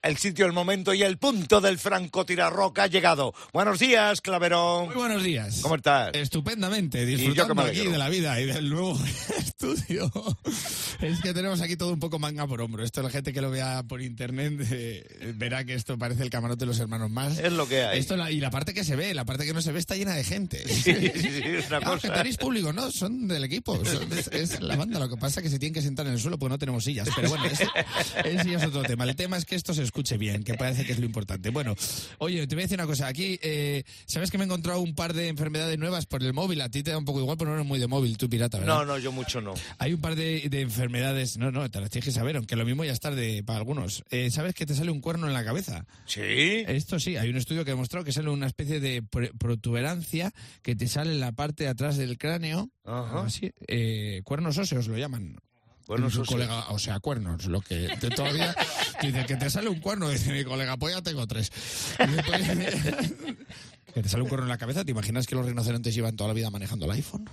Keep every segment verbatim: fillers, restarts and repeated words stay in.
El sitio, el momento y el punto del francotirador ha llegado. Buenos días, Claverón. Muy buenos días. ¿Cómo estás? Estupendamente, Y yo que disfrutando me aquí alegro. de la vida y del nuevo estudio. Es que tenemos aquí todo un poco manga por hombro. Esto la gente que lo vea por internet eh, verá que esto parece el camarote de los hermanos más. Es lo que hay. Esto, la- y la parte que se ve, la parte que no se ve está llena de gente. Sí, sí, sí, es una Ah, que cosa. tenéis público, ¿no? Son del equipo. Son- es, es la banda. Lo que pasa es que se tienen que sentar en el suelo porque no tenemos sillas. Pero bueno, ese, ese ya es otro tema. El tema es que esto se escuche bien, que parece que es lo importante. Bueno, oye, te voy a decir una cosa. Aquí, eh, ¿sabes que me he encontrado un par de enfermedades nuevas por el móvil? A ti te da un poco igual, pero no eres muy de móvil, tú pirata, ¿verdad? No, no, yo mucho no. Hay un par de, de enfermedades, no, no, te las tienes que saber, aunque lo mismo ya es tarde para algunos. Eh, ¿Sabes que te sale un cuerno en la cabeza? ¿Sí? Esto sí, hay un estudio que ha demostrado que sale una especie de pr- protuberancia que te sale en la parte de atrás del cráneo. Ajá. Así, eh, cuernos óseos lo llaman. Cuernos Tu óseos. colega, o sea, cuernos, lo que te todavía dice que te sale un cuerno, dice mi colega, pues ya tengo tres. Y después, que te sale un cuerno en la cabeza, ¿te imaginas que los rinocerontes llevan toda la vida manejando el iPhone?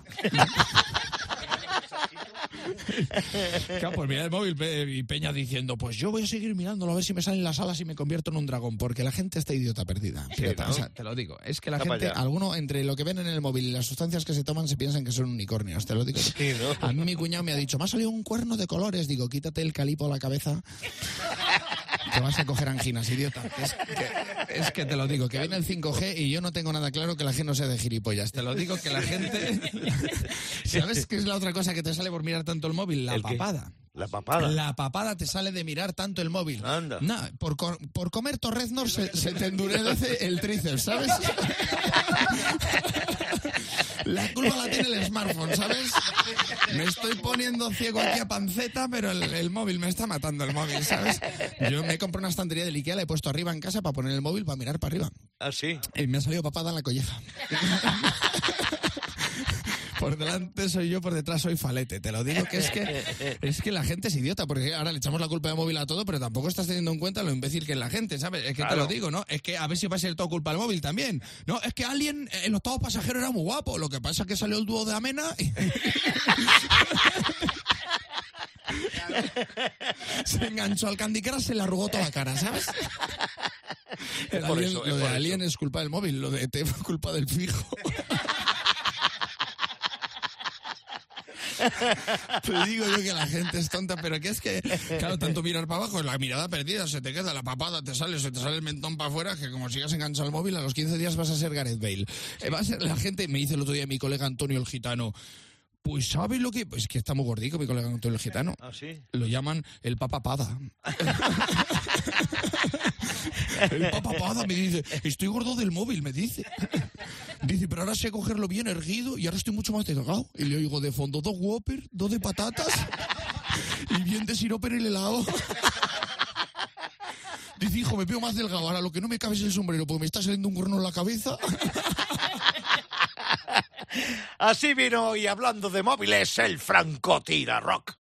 Claro, pues mira el móvil Pe- y Peña diciendo, pues yo voy a seguir mirándolo a ver si me salen las alas y me convierto en un dragón, porque la gente está idiota perdida. Sí, Pirata, ¿no? o sea, te lo digo, es que la Está gente, para allá. alguno entre lo que ven en el móvil y las sustancias que se toman se piensan que son unicornios, te lo digo. Sí, ¿no? A mí mi cuñado me ha dicho, me ha salido un cuerno de colores, digo, quítate el calipo a la cabeza. Te vas a coger anginas, idiota. Es que, es que te lo digo, que viene el cinco G y yo no tengo nada claro que la gente no sea de gilipollas. Te lo digo que la gente... ¿Sabes qué es la otra cosa que te sale por mirar tanto el móvil? La ¿El qué? papada. La papada. La papada te sale de mirar tanto el móvil. Anda. No, por, co- por comer torreznos se, se te endurece el tríceps, ¿sabes? La culpa la tiene el smartphone, ¿sabes? Me estoy poniendo ciego aquí a panceta, pero el, el móvil me está matando el móvil, ¿sabes? Yo me compro una estantería del Ikea, la he puesto arriba en casa para poner el móvil para mirar para arriba. ¿Ah, sí? Y me ha salido papada en la colleja. Por delante soy yo, por detrás soy falete. Te lo digo que es que es que la gente es idiota, porque ahora le echamos la culpa de móvil a todo, pero tampoco estás teniendo en cuenta lo imbécil que es la gente, ¿sabes? Es que Claro. te lo digo, ¿no? Es que a ver si va a ser todo culpa del móvil también. No, es que alguien en los octavo pasajeros era muy guapo. Lo que pasa es que salió el dúo de Amena y... Se enganchó al Candy Crush, se le arrugó toda la cara, ¿sabes? El por alien- eso, es lo de por Alien eso. es culpa del móvil, lo de E T fue culpa del fijo. Te digo yo que la gente es tonta, pero que es que, claro, tanto mirar para abajo, la mirada perdida, se te queda la papada, te sale, se te sale el mentón para afuera, que como sigas enganchado al móvil, a los quince días vas a ser Gareth Bale. Eh, va a ser, la gente, me dice el otro día mi colega Antonio el Gitano, pues ¿sabes lo que...? Pues que está muy gordico mi colega Antonio el Gitano. ¿Ah, sí? Lo llaman el papapada. El papapada me dice, estoy gordo del móvil, me dice. Dice, pero ahora sé cogerlo bien erguido y ahora estoy mucho más delgado. Y le oigo de fondo dos Whopper, dos de patatas y bien de sirope en el helado. Dice, hijo, me veo más delgado. Ahora lo que no me cabe es el sombrero porque me está saliendo un cuerno en la cabeza. Así vino hoy hablando de móviles el francotirador.